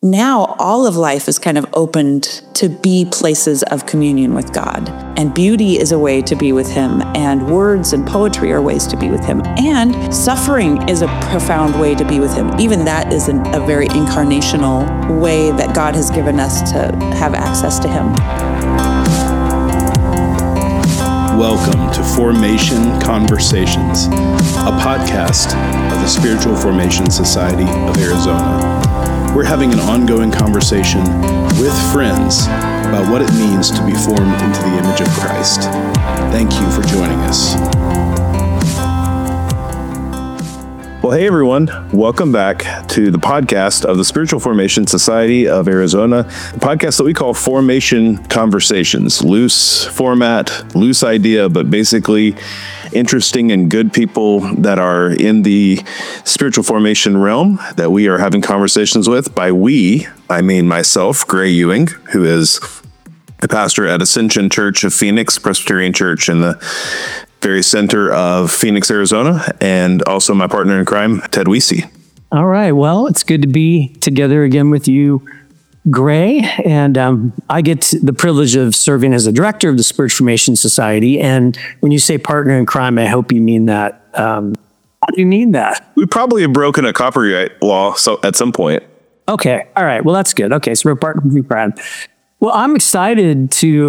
now all of life is kind of opened to be places of communion with God. And beauty is a way to be with him, and words and poetry are ways to be with him. And suffering is a profound way to be with him. Even that is a very incarnational way that God has given us to have access to him. Welcome to Formation Conversations, a podcast of the Spiritual Formation Society of Arizona. We're having an ongoing conversation with friends about what it means to be formed into the image of Christ. Thank you for joining us. Well, hey everyone, welcome back to the podcast of the Spiritual Formation Society of Arizona, the podcast that we call Formation Conversations. Loose format, loose idea, but basically interesting and good people that are in the spiritual formation realm that we are having conversations with. By we, I mean myself, Gray Ewing, who is a pastor at Ascension Church of Phoenix, Presbyterian Church in the very center of Phoenix, Arizona, and also my partner in crime, Ted Weesey. All right. Well, it's good to be together again with you, Gray. And I get the privilege of serving as a director of the Spiritual Formation Society. And when you say partner in crime, I hope you mean that. How do you mean that? We probably have broken a copyright law at some point. Okay. All right. Well, that's good. Okay. So we're partner in crime. Well, I'm excited to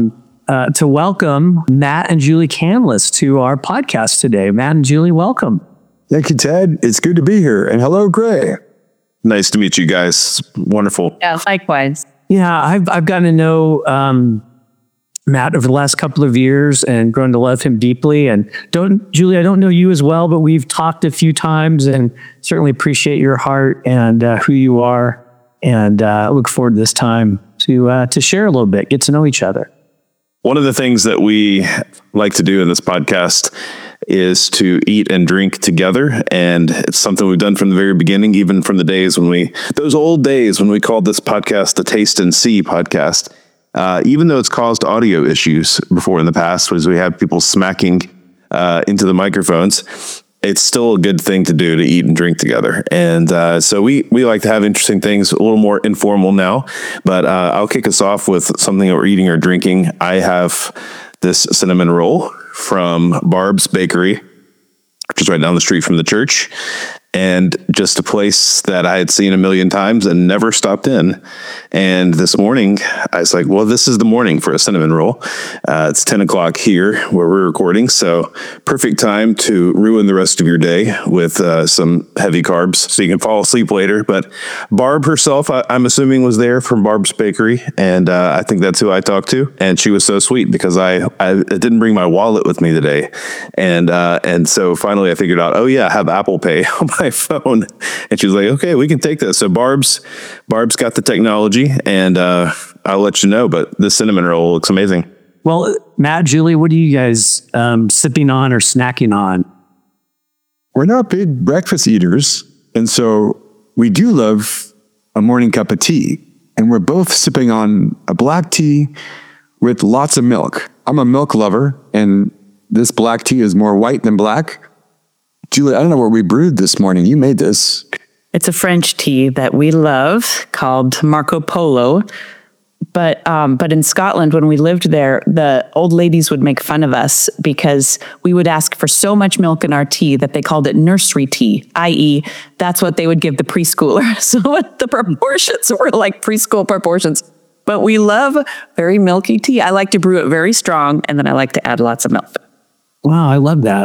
welcome Matt and Julie Canlis to our podcast today. Matt and Julie, welcome. Thank you, Ted. It's good to be here. And hello, Gray. Nice to meet you guys. Wonderful. Yeah, likewise. Yeah, I've gotten to know Matt over the last couple of years and grown to love him deeply. And Julie, I don't know you as well, but we've talked a few times and certainly appreciate your heart and who you are. And look forward to this time to share a little bit, get to know each other. One of the things that we like to do in this podcast is to eat and drink together. And it's something we've done from the very beginning, even from the days those old days when we called this podcast the Taste and See podcast. Even though it's caused audio issues before in the past, as we have people smacking into the microphones, it's still a good thing to do, to eat and drink together. And so we like to have interesting things, a little more informal now, but I'll kick us off with something that we're eating or drinking. I have this cinnamon roll from Barb's Bakery, which is right down the street from the church, and just a place that I had seen a million times and never stopped in. And this morning, I was like, well, this is the morning for a cinnamon roll. It's 10 o'clock here where we're recording, so perfect time to ruin the rest of your day with some heavy carbs so you can fall asleep later. But Barb herself, I'm assuming, was there from Barb's Bakery, and I think that's who I talked to. And she was so sweet because I didn't bring my wallet with me today. And so finally I figured out, oh yeah, I have Apple Pay on my phone. And she was like, okay, we can take this. So Barb's got the technology, and I'll let you know, but this cinnamon roll looks amazing. Well, Matt, Julie, what are you guys sipping on or snacking on? We're not big breakfast eaters, and so we do love a morning cup of tea. And we're both sipping on a black tea with lots of milk. I'm a milk lover, and this black tea is more white than black. Julie, I don't know what we brewed this morning. You made this. It's a French tea that we love called Marco Polo. But in Scotland, when we lived there, the old ladies would make fun of us because we would ask for so much milk in our tea that they called it nursery tea, i.e., that's what they would give the preschooler. So the proportions were like preschool proportions. But we love very milky tea. I like to brew it very strong, and then I like to add lots of milk. Wow, I love that.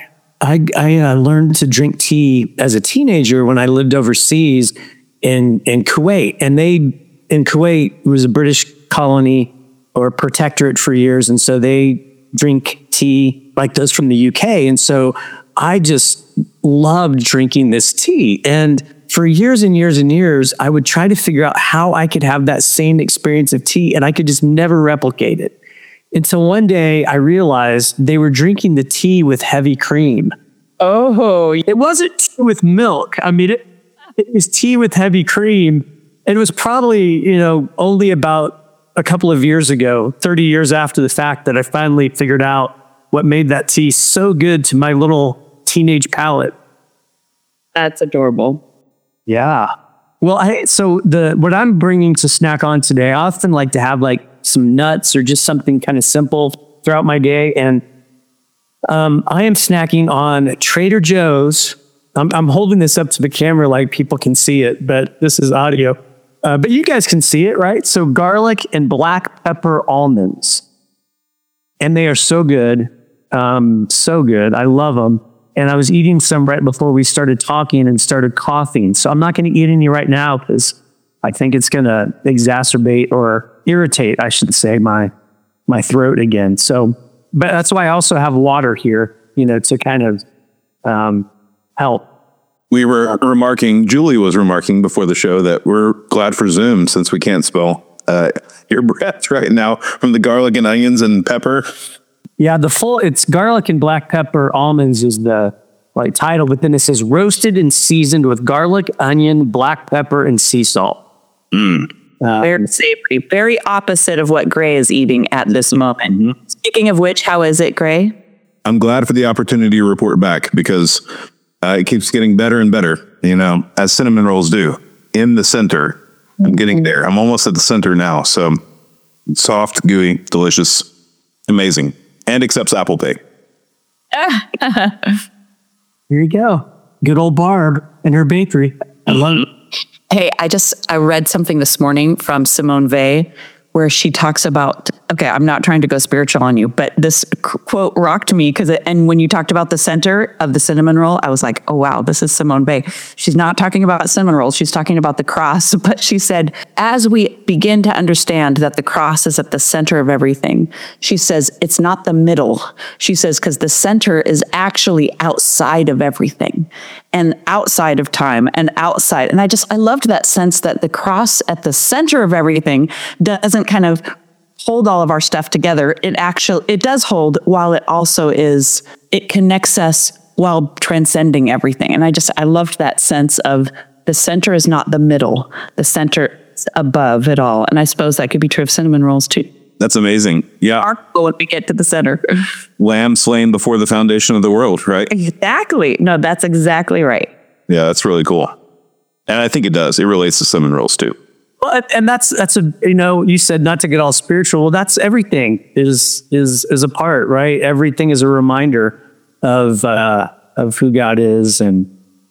I learned to drink tea as a teenager when I lived overseas in Kuwait. And Kuwait was a British colony or protectorate for years. And so they drink tea like those from the UK. And so I just loved drinking this tea. And for years and years and years, I would try to figure out how I could have that same experience of tea, and I could just never replicate it. Until one day I realized they were drinking the tea with heavy cream. Oh, it wasn't tea with milk. I mean, it was tea with heavy cream. And it was probably, only about a couple of years ago, 30 years after the fact, that I finally figured out what made that tea so good to my little teenage palate. That's adorable. Yeah. Well, what I'm bringing to snack on today, I often like to have like some nuts or just something kind of simple throughout my day. And I am snacking on Trader Joe's. I'm holding this up to the camera like people can see it, but this is audio. But you guys can see it, right? So garlic and black pepper almonds. And they are so good. So good. I love them. And I was eating some right before we started talking and started coughing. So I'm not going to eat any right now because I think it's going to exacerbate or irritate, I should say, my throat again. So, but that's why I also have water here, to kind of help. We were Julie was remarking before the show that we're glad for Zoom since we can't spell your breath right now from the garlic and onions and pepper. Yeah, it's garlic and black pepper almonds is the title, but then it says roasted and seasoned with garlic, onion, black pepper, and sea salt. Very savory, very opposite of what Gray is eating at this moment. Mm-hmm. Speaking of which, how is it, Gray? I'm glad for the opportunity to report back because it keeps getting better and better, as cinnamon rolls do. In the center, I'm getting there. I'm almost at the center now. So soft, gooey, delicious, amazing. And accepts Apple Pay. Here you go. Good old Barb and her bakery. I love it. Hey, I read something this morning from Simone Weil where she talks about, okay, I'm not trying to go spiritual on you, but this quote rocked me and when you talked about the center of the cinnamon roll, I was like, oh wow, this is Simone Weil. She's not talking about cinnamon rolls, she's talking about the cross, but she said, as we begin to understand that the cross is at the center of everything, she says, it's not the middle. She says, because the center is actually outside of everything and outside of time and outside. And I loved that sense that the cross at the center of everything doesn't kind of hold all of our stuff together. It does hold while it connects us while transcending everything. And I loved that sense of the center is not the middle, the center is above it all. And I suppose that could be true of cinnamon rolls too. That's amazing. Yeah. When we get to the center. Lamb slain before the foundation of the world, right? Exactly. No, that's exactly right. Yeah, that's really cool. And I think it does. It relates to cinnamon rolls too. Well, and that's you said not to get all spiritual. Well, that's everything is a part, right? Everything is a reminder of who God is. And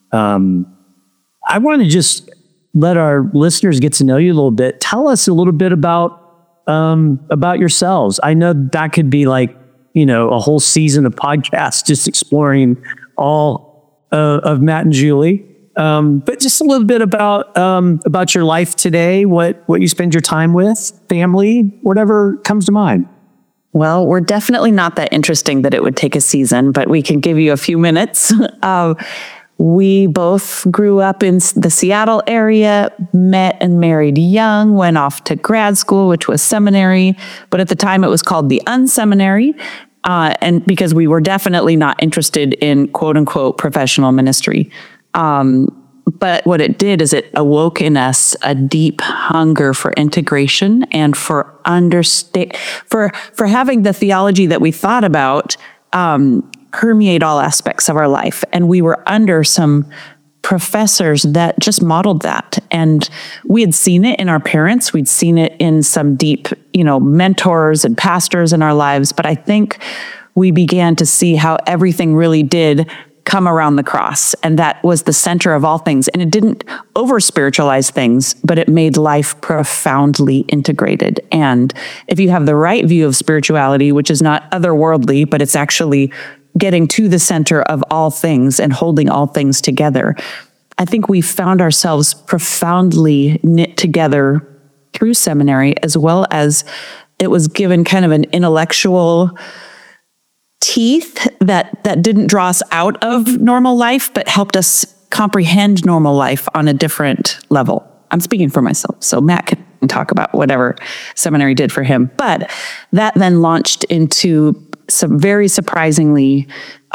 I want to just let our listeners get to know you a little bit. Tell us a little bit about yourselves. I know that could be like, a whole season of podcasts, just exploring all of Matt and Julie. But just a little bit about your life today, what you spend your time with, family, whatever comes to mind. Well, we're definitely not that interesting that it would take a season, but we can give you a few minutes. We both grew up in the Seattle area, met and married young, went off to grad school, which was seminary, but at the time it was called the unseminary. And because we were definitely not interested in quote unquote professional ministry. But what it did is it awoke in us a deep hunger for integration and for having the theology that we thought about, permeate all aspects of our life. And we were under some professors that just modeled that. And we had seen it in our parents. We'd seen it in some deep, mentors and pastors in our lives. But I think we began to see how everything really did come around the cross. And that was the center of all things. And it didn't over spiritualize things, but it made life profoundly integrated. And if you have the right view of spirituality, which is not otherworldly, but it's actually getting to the center of all things and holding all things together, I think we found ourselves profoundly knit together through seminary, as well as it was given kind of an intellectual teeth that didn't draw us out of normal life, but helped us comprehend normal life on a different level. I'm speaking for myself, so Matt can talk about whatever seminary did for him. But that then launched into some very surprisingly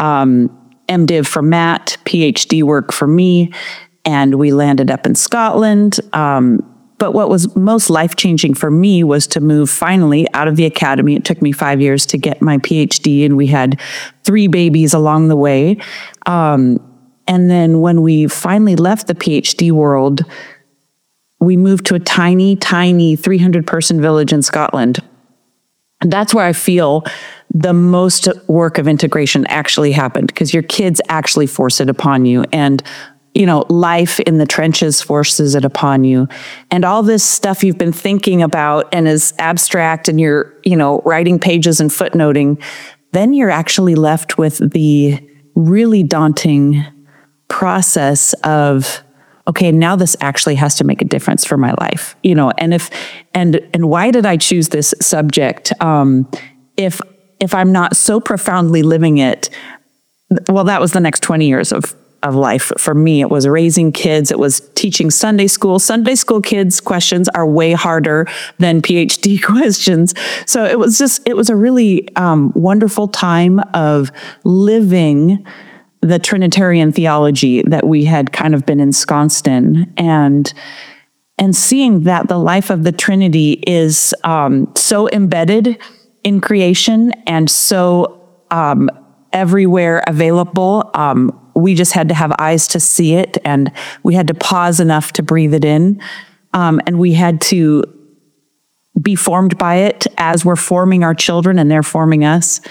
MDiv for Matt, PhD work for me, and we landed up in Scotland. But what was most life-changing for me was to move finally out of the academy. It took me 5 years to get my PhD, and we had 3 babies along the way. And then when we finally left the PhD world, we moved to a tiny 300-person village in Scotland. And that's where I feel the most work of integration actually happened, because your kids actually force it upon you. And, life in the trenches forces it upon you. And all this stuff you've been thinking about and is abstract, and you're, writing pages and footnoting, then you're actually left with the really daunting process of, okay, now this actually has to make a difference for my life, and why did I choose this subject? If I'm not so profoundly living it, well, that was the next 20 years of life. For me, it was raising kids. It was teaching Sunday school. Sunday school kids' questions are way harder than PhD questions. So it was a really wonderful time of living the Trinitarian theology that we had kind of been ensconced in, and seeing that the life of the Trinity is so embedded in creation and so everywhere available. We just had to have eyes to see it, and we had to pause enough to breathe it in, and we had to be formed by it as we're forming our children and they're forming us.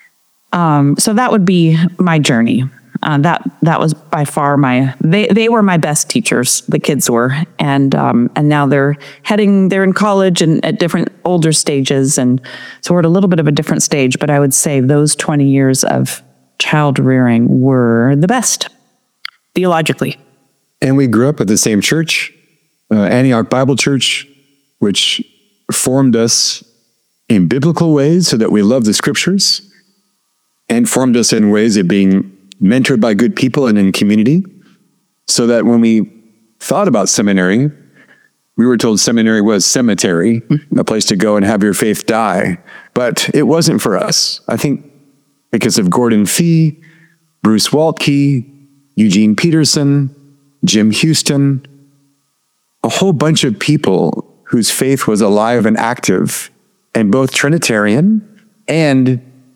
So that would be my journey. That was by far they were my best teachers, the kids were, and now they're in college and at different older stages, and so we're at a little bit of a different stage, but I would say those 20 years of child rearing were the best, theologically. And we grew up at the same church, Antioch Bible Church, which formed us in biblical ways so that we love the scriptures, and formed us in ways of being mentored by good people and in community, so that when we thought about seminary, we were told seminary was cemetery, a place to go and have your faith die. But it wasn't for us. I think because of Gordon Fee, Bruce Waltke, Eugene Peterson, Jim Houston, a whole bunch of people whose faith was alive and active, and both Trinitarian and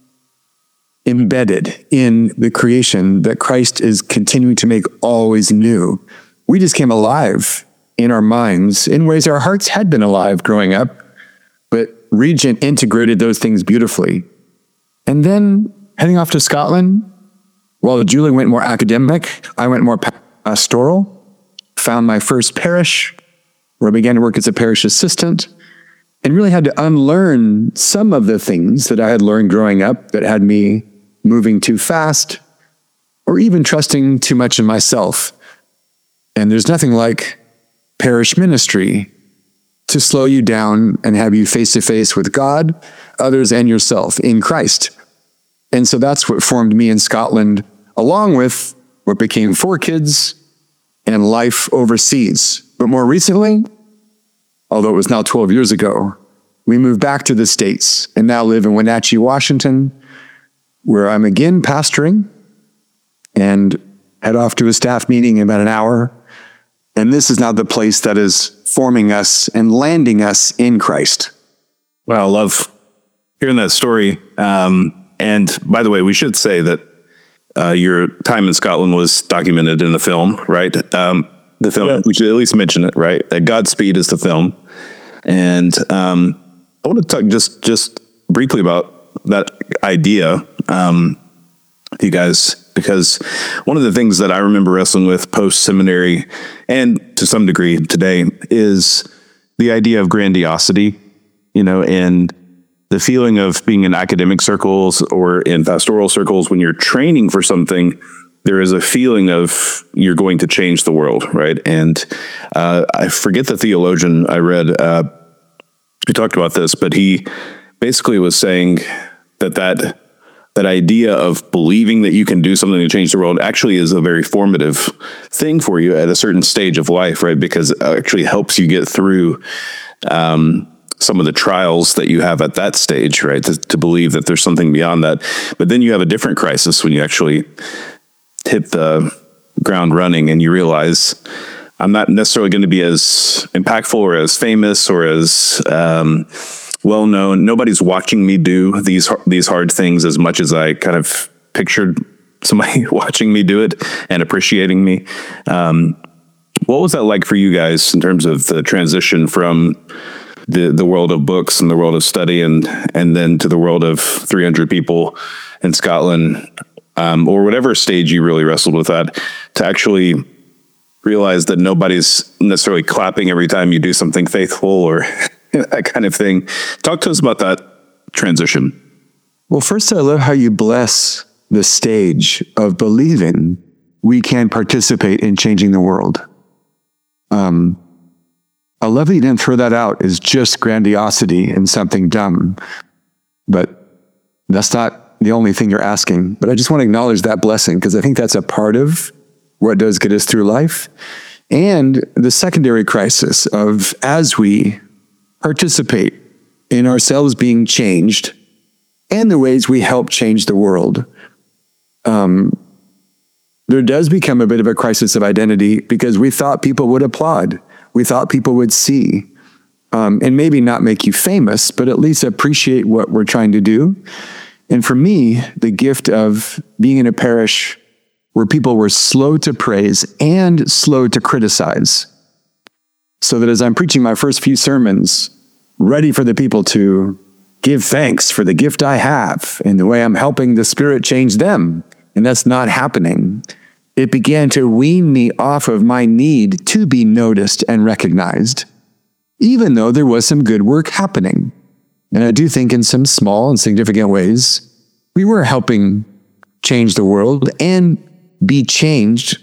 embedded in the creation that Christ is continuing to make always new. We just came alive in our minds in ways our hearts had been alive growing up, but Regent integrated those things beautifully. And then heading off to Scotland, while Julie went more academic, I went more pastoral, found my first parish, where I began to work as a parish assistant, and really had to unlearn some of the things that I had learned growing up that had me moving too fast, or even trusting too much in myself. And there's nothing like parish ministry to slow you down and have you face to face with God, others, and yourself in Christ. And so that's what formed me in Scotland, along with what became 4 kids and life overseas. But more recently, although it was now 12 years ago, we moved back to the States and now live in Wenatchee, Washington, where I'm again pastoring, and head off to a staff meeting in about an hour. And this is now the place that is forming us and landing us in Christ. Well, I love hearing that story. And by the way, we should say that your time in Scotland was documented in the film, right? The film, yeah. We should at least mention it, right? That Godspeed is the film. And I want to talk just briefly about that idea, you guys, because one of the things that I remember wrestling with post-seminary, and to some degree today, is the idea of grandiosity, and the feeling of being in academic circles or in pastoral circles. When you're training for something, there is a feeling of you're going to change the world, right? And I forget the theologian I read who talked about this, but he basically was saying that idea of believing that you can do something to change the world actually is a very formative thing for you at a certain stage of life, right? Because it actually helps you get through some of the trials that you have at that stage, right? To believe that there's something beyond that. But then you have a different crisis when you actually hit the ground running and you realize I'm not necessarily going to be as impactful or as famous or as well known. Nobody's watching me do these hard things as much as I kind of pictured somebody watching me do it and appreciating me. What was that like for you guys in terms of the transition from the world of books and the world of study and then to the world of 300 people in Scotland, or whatever stage you really wrestled with that, to actually realize that nobody's necessarily clapping every time you do something faithful or that kind of thing? Talk to us about that transition. Well, first, I love how you bless the stage of believing we can participate in changing the world. I love that you didn't throw that out as just grandiosity and something dumb, but that's not the only thing you're asking. But I just want to acknowledge that blessing, because I think that's a part of what does get us through life. And the secondary crisis of, as we participate in ourselves being changed and the ways we help change the world, there does become a bit of a crisis of identity, because we thought people would applaud. We thought people would see, and maybe not make you famous, but at least appreciate what we're trying to do. And for me, the gift of being in a parish where people were slow to praise and slow to criticize, so that as I'm preaching my first few sermons, ready for the people to give thanks for the gift I have and the way I'm helping the Spirit change them, and that's not happening, it began to wean me off of my need to be noticed and recognized, even though there was some good work happening. And I do think in some small and significant ways, we were helping change the world and be changed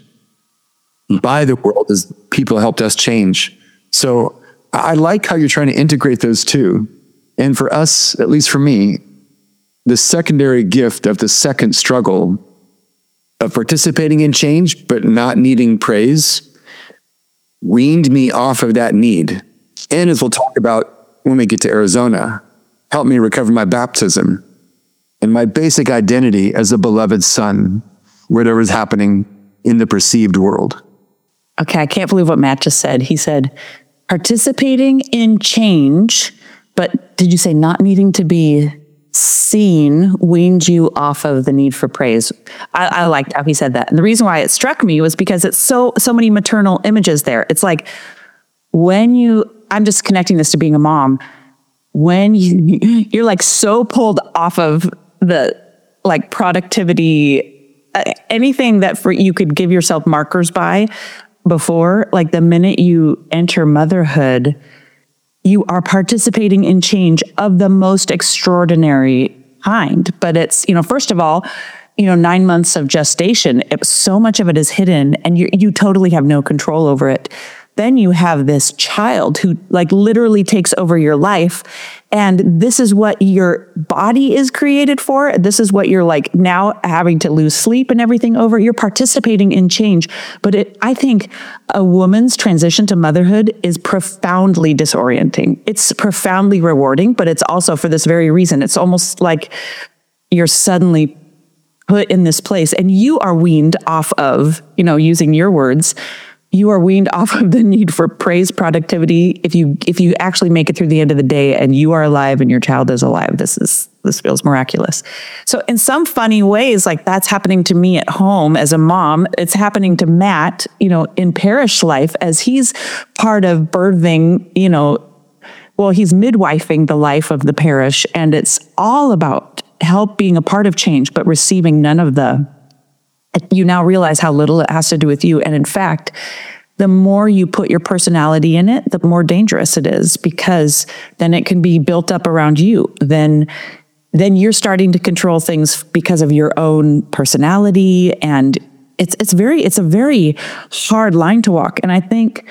by the world as people helped us change. So I like how you're trying to integrate those two. And for us, at least for me, the secondary gift of the second struggle of participating in change but not needing praise weaned me off of that need. And as we'll talk about when we get to Arizona, helped me recover my baptism and my basic identity as a beloved son, whatever is happening in the perceived world. Okay, I can't believe what Matt just said. He said, participating in change, but did you say not needing to be seen weaned you off of the need for praise? I liked how he said that. And the reason why it struck me was because it's so many maternal images there. It's like I'm just connecting this to being a mom, when you're like so pulled off of the like productivity, anything that you could give yourself markers by before, like the minute you enter motherhood, you are participating in change of the most extraordinary kind. But it's, first of all, 9 months of gestation, so much of it is hidden and you totally have no control over it. Then you have this child who like literally takes over your life. And this is what your body is created for. This is what you're like now having to lose sleep and everything over. You're participating in change. But I think a woman's transition to motherhood is profoundly disorienting. It's profoundly rewarding, but it's also for this very reason. It's almost like you're suddenly put in this place and you are weaned off of, using your words, you are weaned off of the need for praise, productivity. If you actually make it through the end of the day and you are alive and your child is alive, this feels miraculous. So in some funny ways, like that's happening to me at home as a mom. It's happening to Matt, in parish life as he's part of birthing, he's midwifing the life of the parish, and it's all about help being a part of change, but receiving none of you now realize how little it has to do with you. And in fact, the more you put your personality in it, the more dangerous it is, because then it can be built up around you. Then you're starting to control things because of your own personality. And it's a very hard line to walk. And I think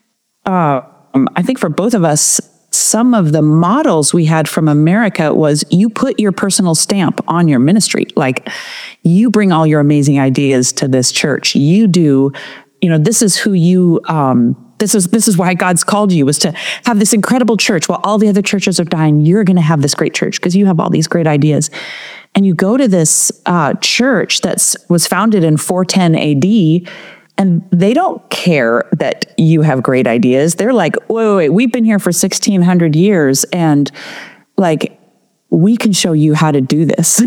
for both of us, some of the models we had from America was you put your personal stamp on your ministry. Like you bring all your amazing ideas to this church. You do, this is who you, this is why God's called you, was to have this incredible church while all the other churches are dying. You're going to have this great church because you have all these great ideas. And you go to this church that was founded in 410 AD, and they don't care that you have great ideas. They're like, wait, we've been here for 1,600 years, and like, we can show you how to do this.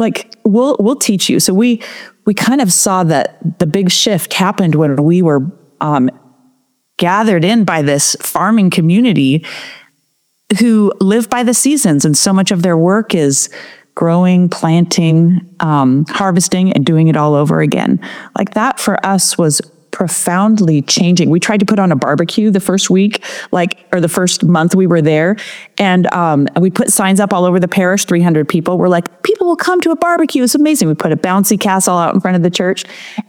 We'll teach you. So we kind of saw that the big shift happened when we were gathered in by this farming community who live by the seasons. And so much of their work is growing, planting, harvesting, and doing it all over again. Like that for us was profoundly changing. We tried to put on a barbecue the first week, or the first month we were there. And we put signs up all over the parish, 300 people. We're like, people will come to a barbecue. It's amazing. We put a bouncy castle out in front of the church.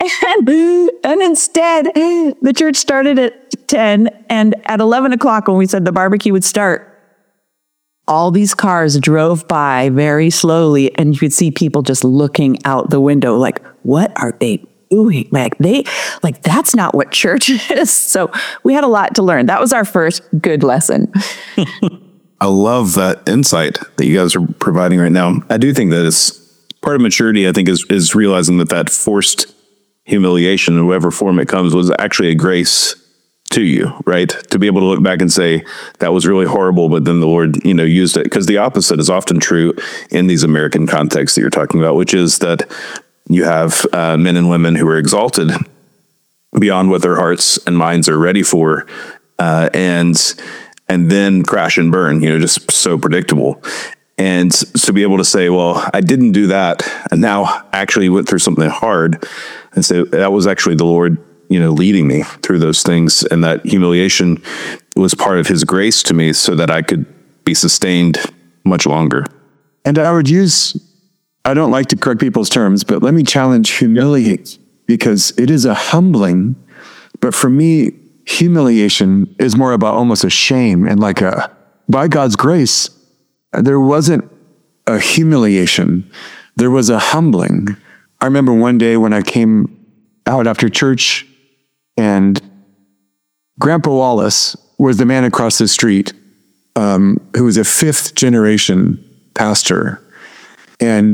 And instead, the church started at 10. And at 11 o'clock, when we said the barbecue would start, all these cars drove by very slowly, and you could see people just looking out the window like, what are they doing? Like that's not what church is. So we had a lot to learn. That was our first good lesson. I love that insight that you guys are providing right now. I do think that it's part of maturity, I think, is realizing that forced humiliation, in whatever form it comes, was actually a grace to you, right? To be able to look back and say, that was really horrible, but then the Lord, used it. Because the opposite is often true in these American contexts that you're talking about, which is that you have men and women who are exalted beyond what their hearts and minds are ready for, and then crash and burn, just so predictable. And to be able to say, well, I didn't do that, and now I actually went through something hard, and so that was actually the Lord leading me through those things. And that humiliation was part of his grace to me so that I could be sustained much longer. And I don't like to correct people's terms, but let me challenge humiliate, because it is a humbling. But for me, humiliation is more about almost a shame, and by God's grace, there wasn't a humiliation. There was a humbling. I remember one day when I came out after church, and Grandpa Wallace was the man across the street, who was a 5th generation pastor. And,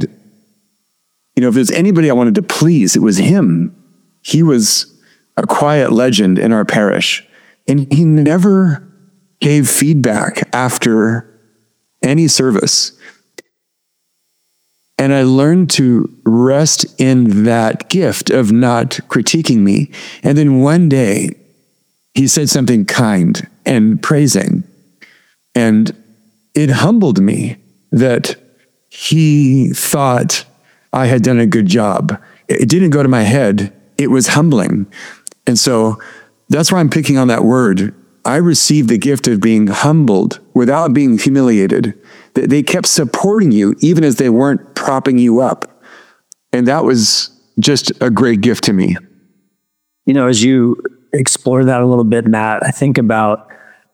if there's anybody I wanted to please, it was him. He was a quiet legend in our parish. And he never gave feedback after any service. And I learned to rest in that gift of not critiquing me. And then one day, he said something kind and praising. And it humbled me that he thought I had done a good job. It didn't go to my head. It was humbling. And so that's why I'm picking on that word. I received the gift of being humbled without being humiliated. They kept supporting you even as they weren't propping you up. And that was just a great gift to me. As you explore that a little bit, Matt, I think about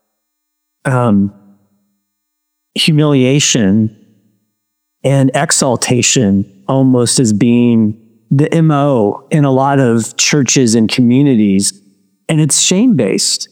humiliation and exaltation almost as being the MO in a lot of churches and communities. And it's shame-based.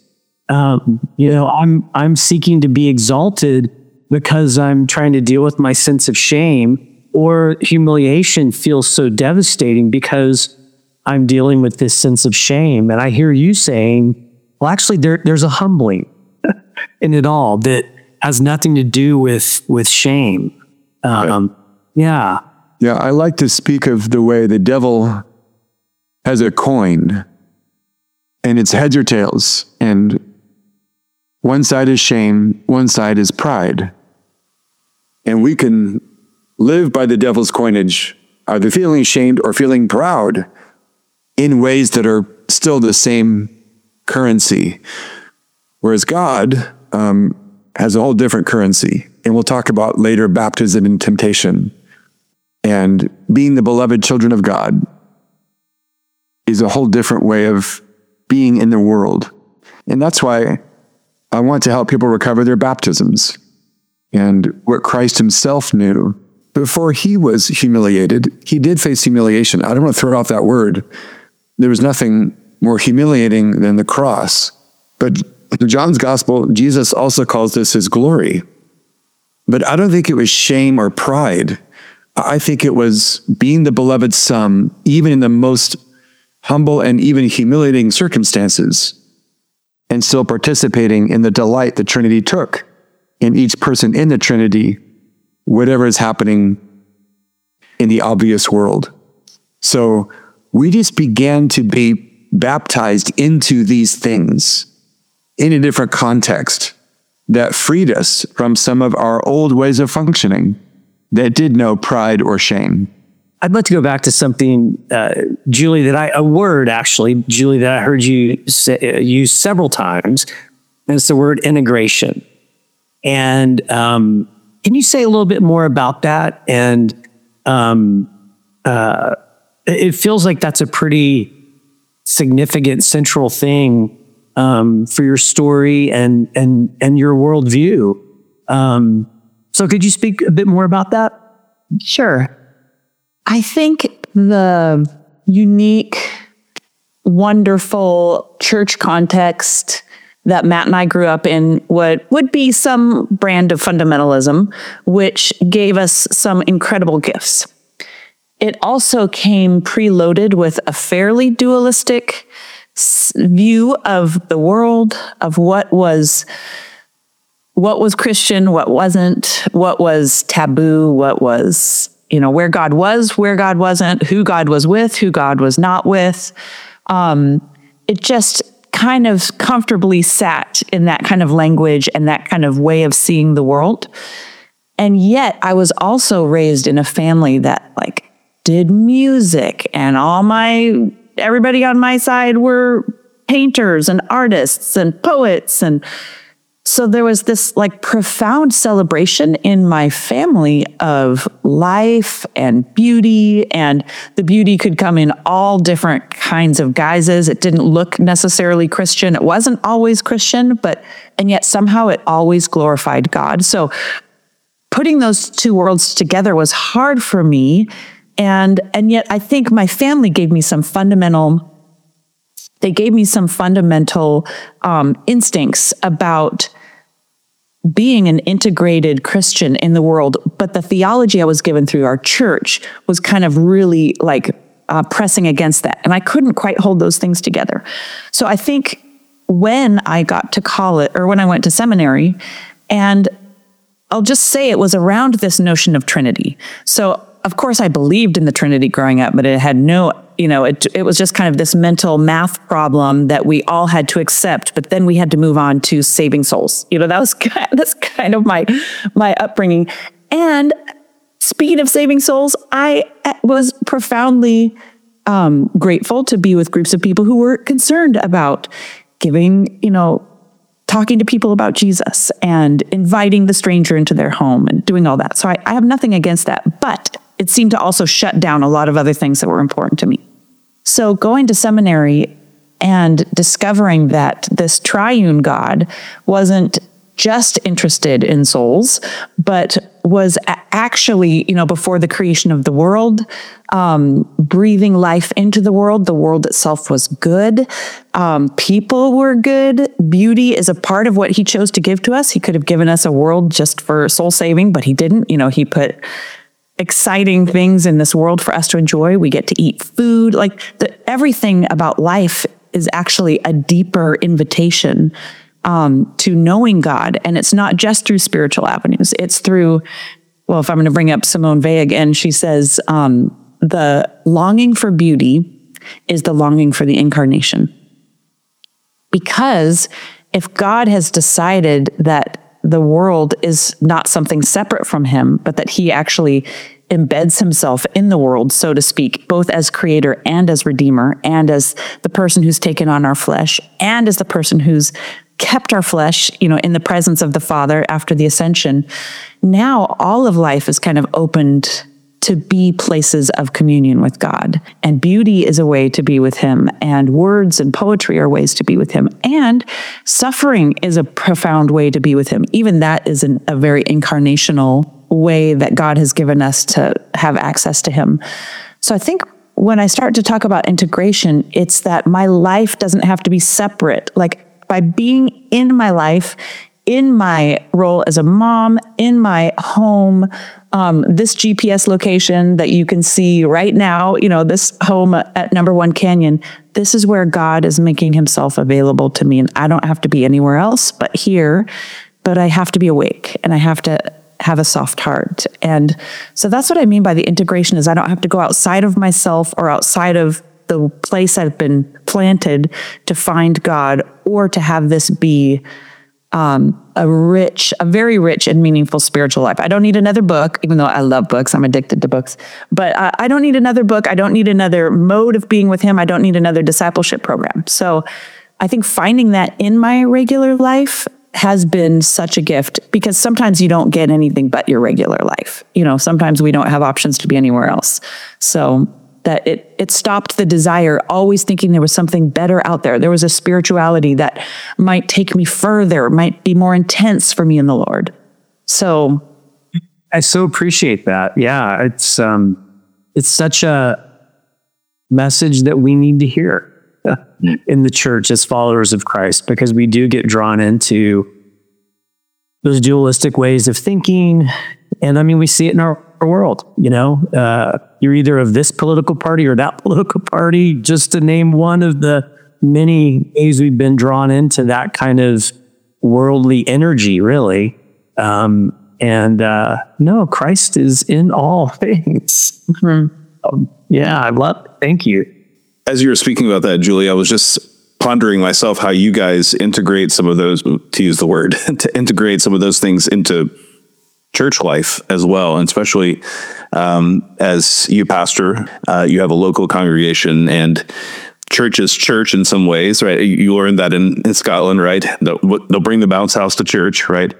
I'm seeking to be exalted because I'm trying to deal with my sense of shame, or humiliation feels so devastating because I'm dealing with this sense of shame. And I hear you saying, well, actually there's a humbling in it all that has nothing to do with shame. Yeah. Yeah, I like to speak of the way the devil has a coin, and it's heads or tails, and one side is shame, one side is pride. And we can live by the devil's coinage, either feeling ashamed or feeling proud, in ways that are still the same currency. Whereas God has a whole different currency. And we'll talk about later baptism and temptation. And being the beloved children of God is a whole different way of being in the world. And that's why I want to help people recover their baptisms and what Christ himself knew. Before he was humiliated, he did face humiliation. I don't want to throw off that word. There was nothing more humiliating than the cross. But in John's gospel, Jesus also calls this his glory. But I don't think it was shame or pride. I think it was being the beloved son, even in the most humble and even humiliating circumstances, and still participating in the delight the Trinity took in each person in the Trinity, whatever is happening in the obvious world. So we just began to be baptized into these things in a different context that freed us from some of our old ways of functioning that did no pride or shame. I'd like to go back to something, Julie, Julie, that I heard you use several times. And it's the word integration. And can you say a little bit more about that? And it feels like that's a pretty significant central thing for your story and your worldview. So could you speak a bit more about that? Sure. I think the unique, wonderful church context that Matt and I grew up in what would be some brand of fundamentalism, which gave us some incredible gifts. It also came preloaded with a fairly dualistic view of the world, of what was Christian, what wasn't, what was taboo, what was, where God was, where God wasn't, who God was with, who God was not with. It just kind of comfortably sat in that kind of language and that kind of way of seeing the world. And yet I was also raised in a family that did music, and everybody on my side were painters and artists and poets. And so there was this profound celebration in my family of life and beauty, and the beauty could come in all different kinds of guises. It didn't look necessarily Christian. It wasn't always Christian, and yet somehow it always glorified God. So putting those two worlds together was hard for me. And yet I think my family gave me some fundamental instincts about being an integrated Christian in the world. But the theology I was given through our church was kind of really pressing against that. And I couldn't quite hold those things together. So I think when I got to college, or when I went to seminary, and I'll just say it was around this notion of Trinity. So of course I believed in the Trinity growing up, but it had no, it was just kind of this mental math problem that we all had to accept, but then we had to move on to saving souls. That's kind of my upbringing. And speaking of saving souls, I was profoundly grateful to be with groups of people who were concerned about giving, talking to people about Jesus and inviting the stranger into their home and doing all that. So I have nothing against that, but it seemed to also shut down a lot of other things that were important to me. So going to seminary and discovering that this triune God wasn't just interested in souls, but was actually, before the creation of the world, breathing life into the world itself was good. People were good. Beauty is a part of what he chose to give to us. He could have given us a world just for soul saving, but he didn't. He put exciting things in this world for us to enjoy. We get to eat food. Everything about life is actually a deeper invitation to knowing God. And it's not just through spiritual avenues. It's through, if I'm going to bring up Simone Weil again, she says, the longing for beauty is the longing for the incarnation. Because if God has decided that the world is not something separate from him, but that he actually embeds himself in the world, so to speak, both as creator and as redeemer, and as the person who's taken on our flesh, and as the person who's kept our flesh, in the presence of the Father after the ascension. Now all of life is kind of opened to be places of communion with God. And beauty is a way to be with him. And words and poetry are ways to be with him. And suffering is a profound way to be with him. Even that is a very incarnational way that God has given us to have access to him. So I think when I start to talk about integration, it's that my life doesn't have to be separate. By being in my life, in my role as a mom, in my home, this GPS location that you can see right now, this home at Number One Canyon, this is where God is making himself available to me. And I don't have to be anywhere else but here, but I have to be awake and I have to have a soft heart. And so that's what I mean by the integration is I don't have to go outside of myself or outside of the place I've been planted to find God or to have this be a very rich and meaningful spiritual life. I don't need another book, even though I love books. I'm addicted to books. But I don't need another book. I don't need another mode of being with him. I don't need another discipleship program. So I think finding that in my regular life has been such a gift, because sometimes you don't get anything but your regular life. Sometimes we don't have options to be anywhere else. So that it stopped the desire, always thinking there was something better out there. There was a spirituality that might take me further, might be more intense for me in the Lord. So I so appreciate that. Yeah, it's such a message that we need to hear in the church as followers of Christ, because we do get drawn into those dualistic ways of thinking. And I mean, we see it in our world, you're either of this political party or that political party, just to name one of the many ways we've been drawn into that kind of worldly energy, really. No, Christ is in all things. Yeah, I love it. Thank you. As you were speaking about that, Julie, I was just pondering myself how you guys integrate some of those, to use the word, to integrate some of those things into church life as well. And especially as you pastor, you have a local congregation, and church is church in some ways, right? You learned that in Scotland, right? They'll bring the bounce house to church, right?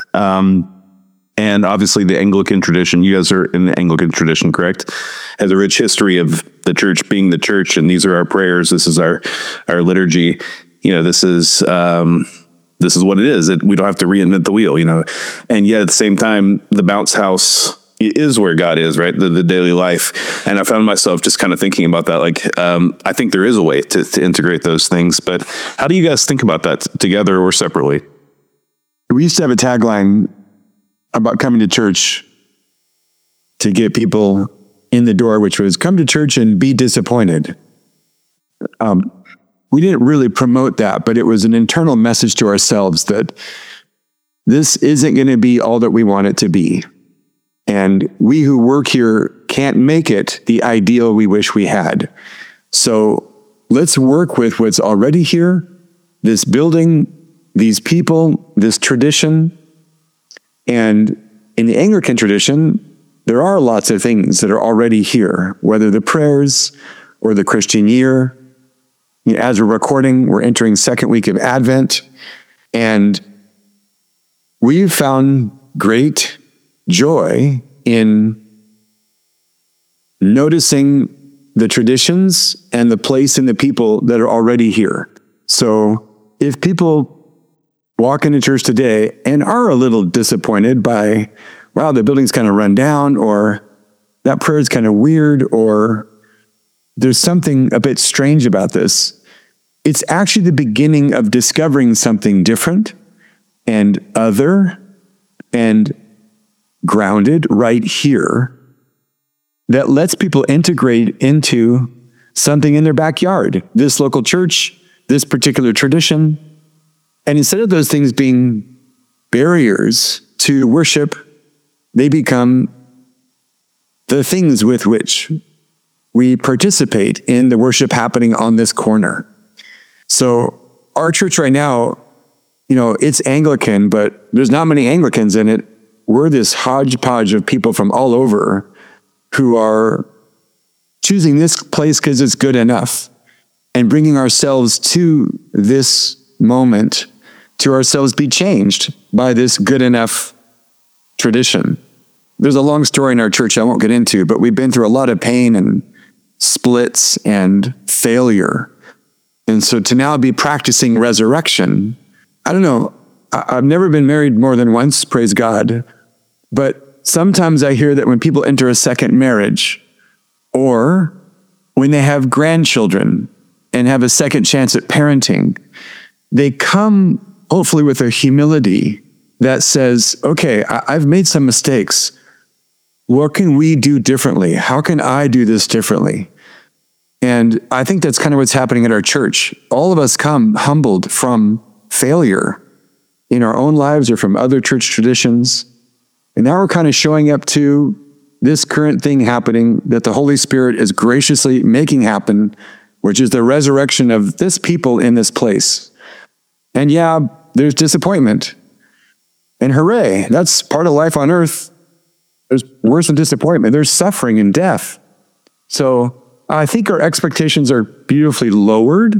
And obviously the Anglican tradition, you guys are in the Anglican tradition, correct? Has a rich history of the church being the church, and these are our prayers. This is our liturgy. This is what it is. We don't have to reinvent the wheel, and yet at the same time, the bounce house is where God is, right? The daily life. And I found myself just kind of thinking about that. Like, I think there is a way to integrate those things, but how do you guys think about that together or separately? We used to have a tagline about coming to church to get people in the door, which was come to church and be disappointed. We didn't really promote that, but it was an internal message to ourselves that this isn't going to be all that we want it to be. And we who work here can't make it the ideal we wish we had. So let's work with what's already here, this building, these people, this tradition. And in the Anglican tradition, there are lots of things that are already here, whether the prayers or the Christian year. As we're recording, we're entering second week of Advent, and we've found great joy in noticing the traditions and the place and the people that are already here. So if people walk into church today and are a little disappointed by, wow, the building's kind of run down, or that prayer is kind of weird, or there's something a bit strange about this, it's actually the beginning of discovering something different and other and grounded right here that lets people integrate into something in their backyard, this local church, this particular tradition. And instead of those things being barriers to worship, they become the things with which we participate in the worship happening on this corner. So our church right now, it's Anglican, but there's not many Anglicans in it. We're this hodgepodge of people from all over who are choosing this place because it's good enough and bringing ourselves to this moment to ourselves be changed by this good enough tradition. There's a long story in our church I won't get into, but we've been through a lot of pain and splits and failure. And so to now be practicing resurrection, I don't know, I've never been married more than once, praise God. But sometimes I hear that when people enter a second marriage, or when they have grandchildren and have a second chance at parenting, they come hopefully with a humility that says, okay, I've made some mistakes. What can we do differently? How can I do this differently? And I think that's kind of what's happening at our church. All of us come humbled from failure in our own lives or from other church traditions. And now we're kind of showing up to this current thing happening that the Holy Spirit is graciously making happen which is the resurrection of this people in this place. And yeah, there's disappointment. And hooray, that's part of life on earth. There's worse than disappointment. There's suffering and death. So I think our expectations are beautifully lowered.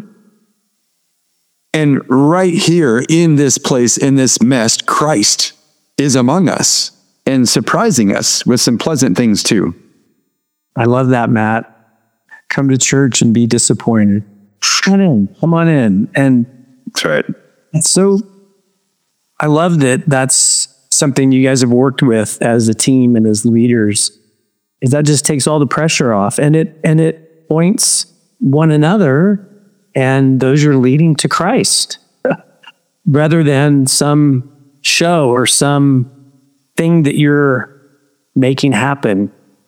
And right here in this place, in this mess, Christ is among us and surprising us with some pleasant things too. I love that, Matt. Come to church and be disappointed. Come on in. And That's right. so I love that that's something you guys have worked with as a team and as leaders, is that just takes all the pressure off, and it points one another and those you're leading to Christ rather than some show or some thing that you're making happen.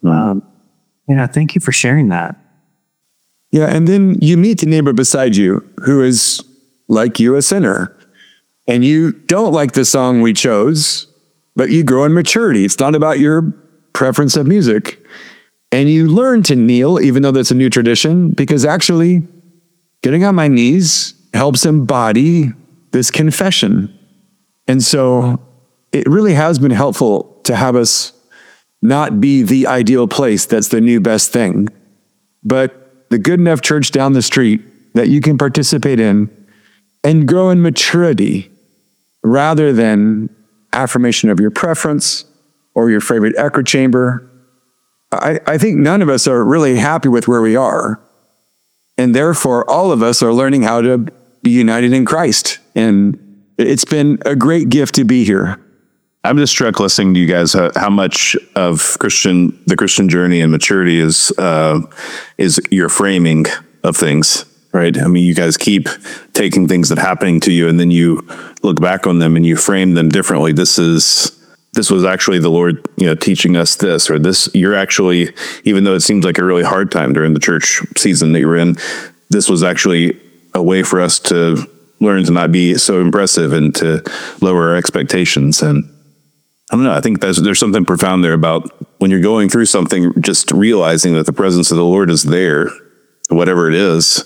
Thank you for sharing that. Yeah, and then you meet the neighbor beside you who is like you, a sinner. And you don't like the song we chose, but you grow in maturity. It's not about your preference of music. And you learn to kneel, even though that's a new tradition, because actually getting on my knees helps embody this confession. And so it really has been helpful to have us not be the ideal place that's the new best thing, but the good enough church down the street that you can participate in and grow in maturity rather than affirmation of your preference or your favorite echo chamber. I think none of us are really happy with where we are. And therefore, all of us are learning how to be united in Christ. And it's been a great gift to be here. I'm just struck listening to you guys how much of the Christian journey and maturity is your framing of things, right? I mean, you guys keep taking things that are happening to you, and then you look back on them and you frame them differently. This was actually the Lord, teaching us this, or this. You're actually, even though it seems like a really hard time during the church season that you're in, this was actually a way for us to learn to not be so impressive and to lower our expectations. And I don't know, I think there's something profound there about when you're going through something, just realizing that the presence of the Lord is there, whatever it is,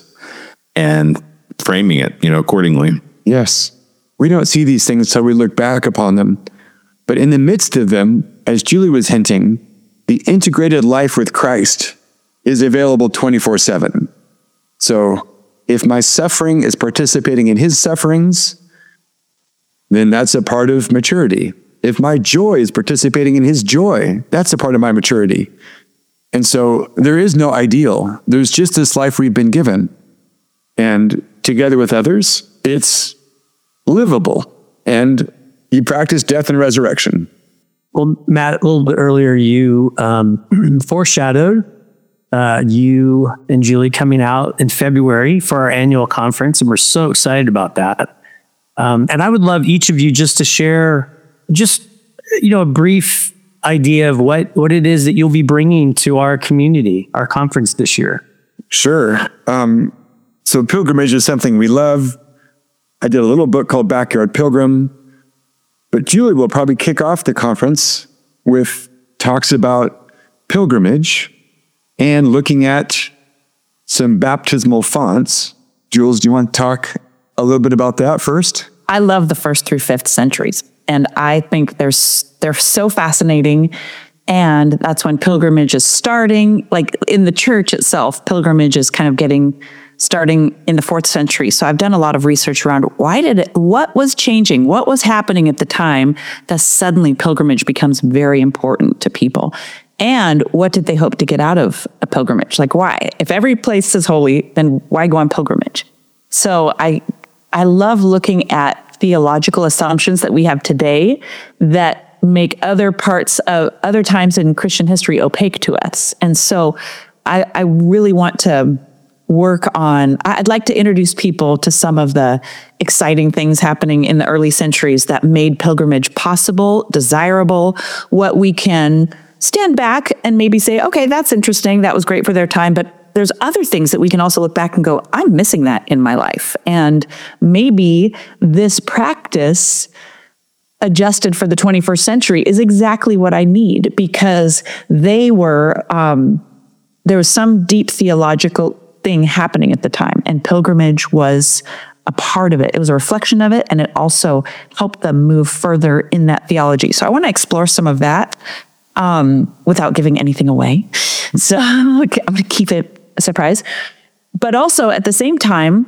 and framing it, accordingly. Yes. We don't see these things until we look back upon them. But in the midst of them, as Julie was hinting, the integrated life with Christ is available 24/7. So if my suffering is participating in his sufferings, then that's a part of maturity. If my joy is participating in his joy, that's a part of my maturity. And so there is no ideal. There's just this life we've been given. And together with others, it's livable. And you practice death and resurrection. Well, Matt, a little bit earlier, you foreshadowed you and Julie coming out in February for our annual conference, and we're so excited about that. And I would love each of you just to share a brief idea of what it is that you'll be bringing to our community, our conference this year. Sure. So pilgrimage is something we love. I did a little book called Backyard Pilgrim, but Julie will probably kick off the conference with talks about pilgrimage and looking at some baptismal fonts. Jules, do you want to talk a little bit about that first? I love the 1st through 5th centuries, and I think they're so fascinating. And that's when pilgrimage is starting. Like in the church itself, pilgrimage is kind of starting in the 4th century. So I've done a lot of research around what was changing, what was happening at the time that suddenly pilgrimage becomes very important to people. And what did they hope to get out of a pilgrimage? Like why? If every place is holy, then why go on pilgrimage? So I love looking at theological assumptions that we have today that make other parts of other times in Christian history opaque to us. And so I really want to I'd like to introduce people to some of the exciting things happening in the early centuries that made pilgrimage possible, desirable, what we can stand back and maybe say, okay, that's interesting. That was great for their time. But there's other things that we can also look back and go, I'm missing that in my life. And maybe this practice adjusted for the 21st century is exactly what I need, because there was some deep theological thing happening at the time. And pilgrimage was a part of it. It was a reflection of it. And it also helped them move further in that theology. So I want to explore some of that without giving anything away. So I'm going to keep it a surprise. But also at the same time,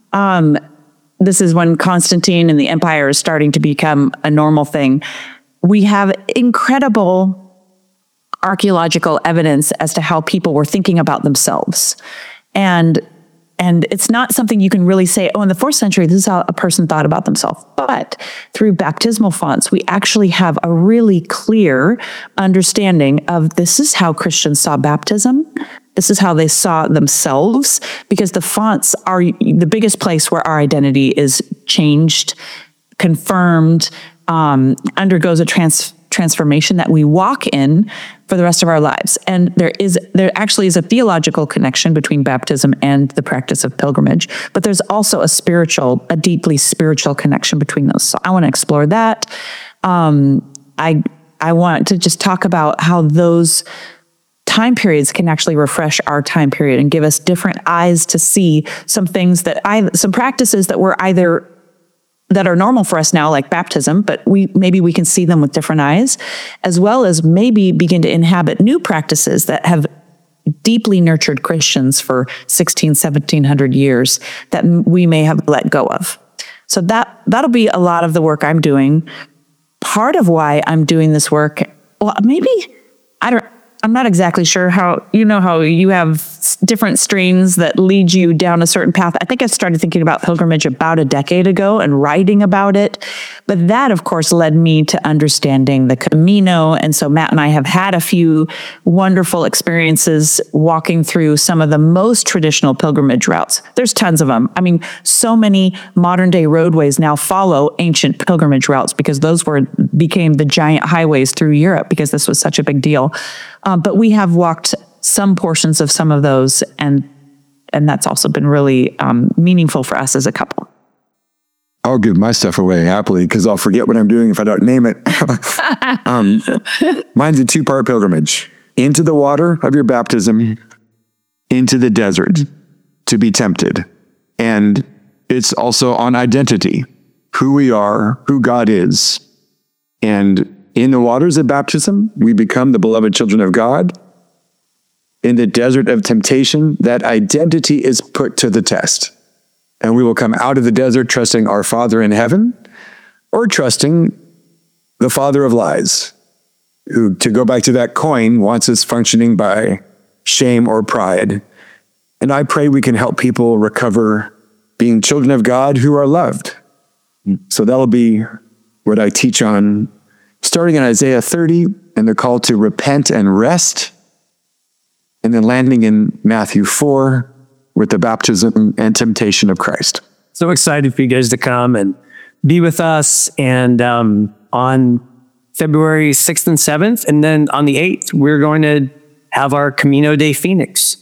this is when Constantine and the empire is starting to become a normal thing. We have incredible archaeological evidence as to how people were thinking about themselves. And it's not something you can really say, oh, in the 4th century, this is how a person thought about themselves. But through baptismal fonts, we actually have a really clear understanding of this is how Christians saw baptism. This is how they saw themselves, because the fonts are the biggest place where our identity is changed, confirmed, undergoes a transformation that we walk in for the rest of our lives. And there actually is a theological connection between baptism and the practice of pilgrimage, but there's also a deeply spiritual connection between those. So I want to explore that. I want to just talk about how those time periods can actually refresh our time period and give us different eyes to see some things some practices that were either that are normal for us now, like baptism, but maybe we can see them with different eyes, as well as maybe begin to inhabit new practices that have deeply nurtured Christians for 1700 years that we may have let go of. So that'll be a lot of the work I'm doing. Part of why I'm doing this work, well, maybe, I'm not exactly sure how you have different strains that lead you down a certain path. I think I started thinking about pilgrimage about a decade ago and writing about it. But that, of course, led me to understanding the Camino. And so Matt and I have had a few wonderful experiences walking through some of the most traditional pilgrimage routes. There's tons of them. I mean, so many modern day roadways now follow ancient pilgrimage routes because those became the giant highways through Europe because this was such a big deal. But we have walked some portions of some of those, and that's also been really meaningful for us as a couple. I'll give my stuff away happily because I'll forget what I'm doing if I don't name it. Mine's a 2-part pilgrimage. Into the water of your baptism, into the desert to be tempted. And it's also on identity, who we are, who God is. And in the waters of baptism, we become the beloved children of God. In the desert of temptation, that identity is put to the test. And we will come out of the desert trusting our Father in heaven or trusting the father of lies, who, to go back to that coin, wants us functioning by shame or pride. And I pray we can help people recover being children of God who are loved. So that'll be what I teach on, starting in Isaiah 30, and they're called to repent and rest, and then landing in Matthew 4 with the baptism and temptation of Christ. So excited for you guys to come and be with us. And on February 6th and 7th, and then on the 8th, we're going to have our Camino de Phoenix,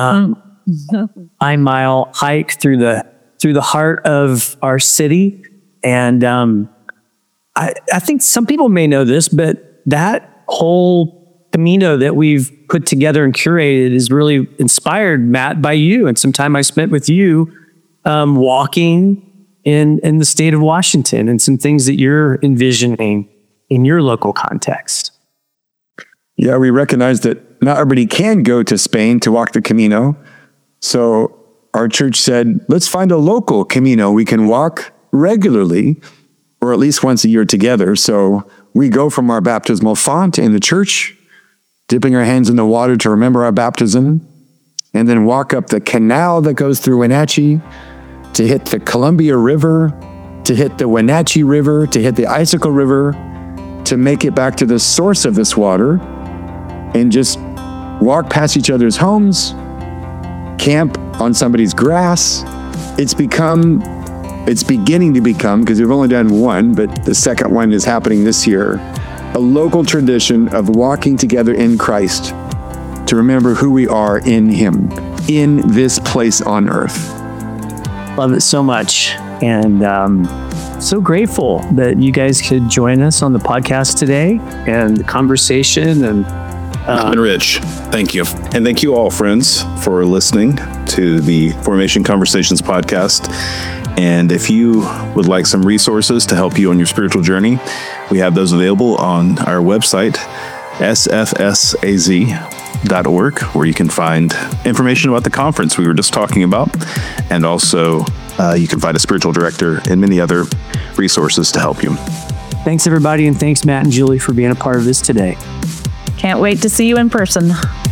9-mile hike through the heart of our city. And I think some people may know this, but that whole Camino that we've put together and curated is really inspired, Matt, by you and some time I spent with you walking in the state of Washington and some things that you're envisioning in your local context. Yeah, we recognize that not everybody can go to Spain to walk the Camino. So our church said, let's find a local Camino we can walk regularly, or at least once a year together. So we go from our baptismal font in the church, dipping our hands in the water to remember our baptism, and then walk up the canal that goes through Wenatchee to hit the Columbia River, to hit the Wenatchee River, to hit the Icicle River, to make it back to the source of this water, and just walk past each other's homes, camp on somebody's grass. It's beginning to become, because we've only done one, but the second one is happening this year, a local tradition of walking together in Christ to remember who we are in Him, in this place on earth. Love it so much. And so grateful that you guys could join us on the podcast today and the conversation. And It's been rich. Thank you. And thank you all, friends, for listening to the Formation Conversations podcast. And if you would like some resources to help you on your spiritual journey, we have those available on our website, sfsaz.org, where you can find information about the conference we were just talking about. And also, you can find a spiritual director and many other resources to help you. Thanks, everybody. And thanks, Matt and Julie, for being a part of this today. Can't wait to see you in person.